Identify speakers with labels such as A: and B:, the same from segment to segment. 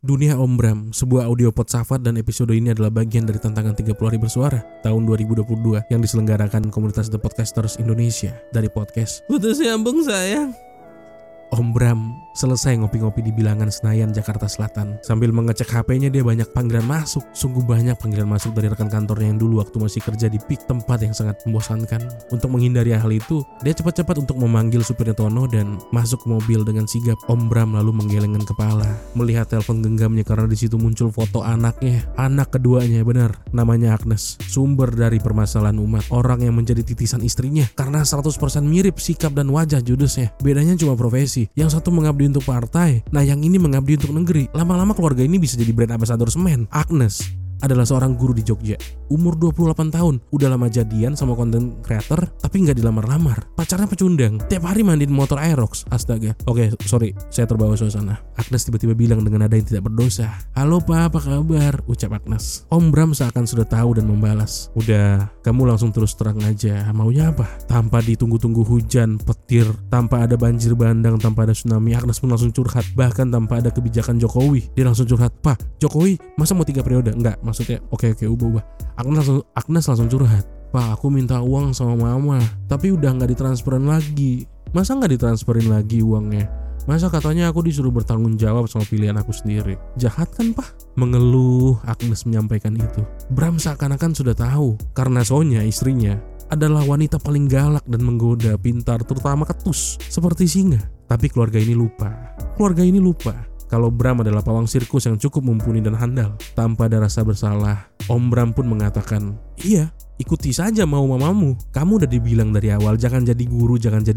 A: Dunia Om Bram, sebuah audio podsafat dan episode ini adalah bagian dari tantangan 30 hari bersuara tahun 2022 yang diselenggarakan komunitas The Podcasters Indonesia dari podcast Putus Nyambung Sayang. Om Bram selesai ngopi-ngopi di bilangan Senayan, Jakarta Selatan. Sambil mengecek HP-nya dia banyak panggilan masuk. Sungguh banyak panggilan masuk dari rekan kantornya yang dulu waktu masih kerja di PIK, tempat yang sangat membosankan. Untuk menghindari hal itu, dia cepat-cepat untuk memanggil supirnya Tono dan masuk ke mobil dengan sigap. Om Bram lalu menggelengkan kepala, melihat telepon genggamnya karena di situ muncul foto anaknya. Anak keduanya, benar, namanya Agnes. Sumber dari permasalahan umat, orang yang menjadi titisan istrinya karena 100% mirip sikap dan wajah judesnya. Bedanya cuma profesi. Yang satu mengabdi untuk partai, nah yang ini mengabdi untuk negeri. Lama-lama keluarga ini bisa jadi brand ambassador semen. Agnes adalah seorang guru di Jogja, umur 28 tahun, udah lama jadian sama konten creator, tapi nggak dilamar-lamar. Pacarnya pecundang, tiap hari mandiin motor Aerox. Astaga. Oke, sorry, saya terbawa suasana. Agnes tiba-tiba bilang dengan nada yang tidak berdosa, "Halo Pak, apa kabar?" ucap Agnes. Om Bram seakan sudah tahu dan membalas, "Udah, kamu langsung terus terang aja, maunya apa?" Tanpa ditunggu-tunggu hujan, petir, tanpa ada banjir bandang, tanpa ada tsunami, Agnes pun langsung curhat. Bahkan tanpa ada kebijakan Jokowi, dia langsung curhat, "Pak, Jokowi masa mau 3 periode?" Enggak, maksudnya oke, ubah. Agnes langsung curhat, "Pak, aku minta uang sama mama, tapi udah gak ditransferin lagi." Masa gak ditransferin lagi uangnya? Masa katanya aku disuruh bertanggung jawab sama pilihan aku sendiri? Jahat kan Pak? Mengeluh, Agnes menyampaikan itu. Bram seakan-akan sudah tahu, karena Sonya, istrinya, adalah wanita paling galak dan menggoda, pintar, terutama ketus, seperti singa. Tapi keluarga ini lupa kalau Bram adalah pawang sirkus yang cukup mumpuni dan handal. Tanpa ada rasa bersalah, Om Bram pun mengatakan, "Iya, ikuti saja mau mamamu. Kamu udah dibilang dari awal jangan jadi guru.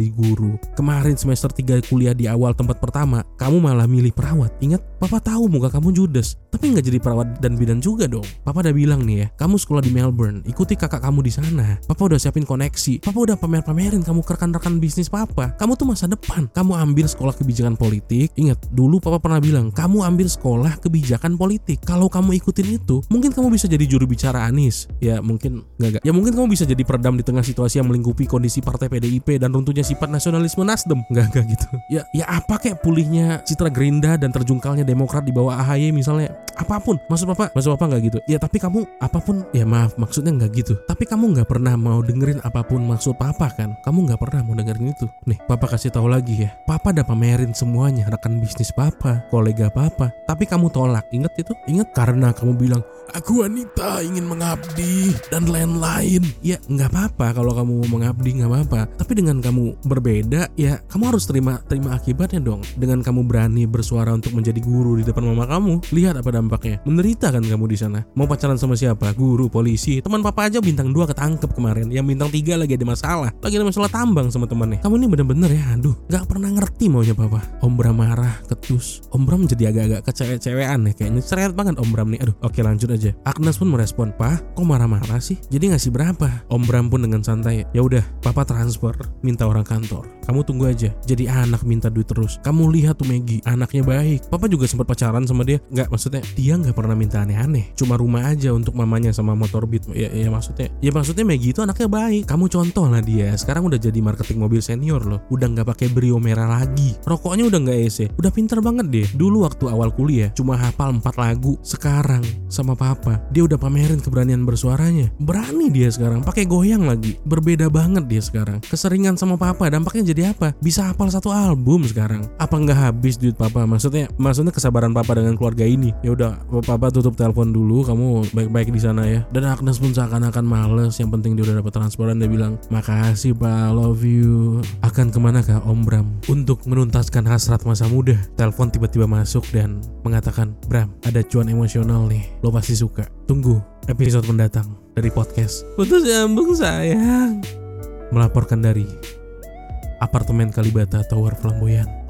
A: Kemarin semester 3 kuliah di awal tempat pertama, kamu malah milih perawat. Ingat, Papa tahu muka kamu judes, tapi nggak jadi perawat dan bidan juga dong. Papa udah bilang nih ya, kamu sekolah di Melbourne, ikuti kakak kamu di sana. Papa udah siapin koneksi. Papa udah pamerin kamu ke rekan-rekan bisnis Papa. Kamu tuh masa depan. Kamu ambil sekolah kebijakan politik. Ingat, dulu Papa pernah bilang, kamu ambil sekolah kebijakan politik. Kalau kamu ikutin itu, mungkin kamu bisa jadi juru bicara Anies. Ya mungkin nggak. Ya mungkin kamu bisa jadi peredam di tengah situasi yang melingkupi kondisi partai PDIP dan runtuhnya sifat nasionalisme Nasdem." Nggak gitu. Ya apa kayak pulihnya citra Gerindra dan terjungkalnya Demokrat di bawah AHY misalnya. Apapun. Maksud Papa nggak gitu. Ya tapi kamu apapun, ya maaf, maksudnya nggak gitu. Tapi kamu nggak pernah mau dengerin apapun maksud Papa kan? Kamu nggak pernah mau dengerin itu. Nih, Papa kasih tahu lagi ya. Papa udah pamerin semuanya, rekan bisnis Papa, kolega Papa. Tapi kamu tolak. Ingat itu? Ingat karena kamu bilang, "Aku wanita, ingin mengabdi dan lain-lain." Ya nggak apa-apa kalau kamu mau mengabdi, nggak apa-apa. Tapi dengan kamu berbeda, ya kamu harus terima akibatnya dong. Dengan kamu berani bersuara untuk menjadi guru di depan mama kamu, lihat apa dampaknya. Menderita kan kamu di sana. Mau pacaran sama siapa? Guru, polisi. Teman Papa aja bintang 2 ketangkep kemarin. Yang bintang 3 lagi ada masalah. Tambang sama temannya. Kamu ini bener-bener ya, aduh, nggak pernah ngerti maunya Papa. Om Bram marah, ketus. Om Bram jadi agak-agak kecewek-cewekan ya, kayaknya seret banget Om Bram nih. Aduh, oke lanjut aja. Agnes pun merespon, "Pak, kok marah-marah sih? Jadi ngasih berapa?" Om Bram pun dengan santai, "Ya udah, Papa transfer, minta orang kantor. Kamu tunggu aja. Jadi anak minta duit terus. Kamu lihat tuh Maggie, anaknya baik. Papa juga sempat pacaran sama dia. Nggak, maksudnya dia nggak pernah minta aneh-aneh. Cuma rumah aja untuk mamanya sama motor Beat. Ya maksudnya Maggie itu anaknya baik. Kamu contoh lah dia. Sekarang udah jadi marketing mobil senior loh. Udah nggak pakai Brio merah lagi. Rokoknya udah nggak EC. Udah pinter banget deh. Dulu waktu awal kuliah cuma hafal 4 lagu. Sekarang sama Papa, dia udah pamerin keberanian bersuaranya. Berani dia sekarang, pakai goyang lagi. Berbeda banget dia sekarang. Keseringan sama Papa, dampaknya jadi apa? Bisa hafal 1 album sekarang. Apa nggak habis duit Papa? Maksudnya kesabaran Papa dengan keluarga ini. Ya udah, Papa tutup telepon dulu. Kamu baik-baik di sana ya. Dan Agnes pun seakan-akan males. Yang penting dia udah dapat transferan. Dia bilang, "Makasih Pak, love you." Akan kemanakah Om Bram untuk menuntaskan hasrat masa muda? Telepon tiba-tiba masuk dan mengatakan, "Bram, ada cuan emosional nih. Lo pasti suka. Tunggu episode mendatang dari podcast Putus Nyambung Sayang." Melaporkan dari apartemen Kalibata Tower Flamboyan.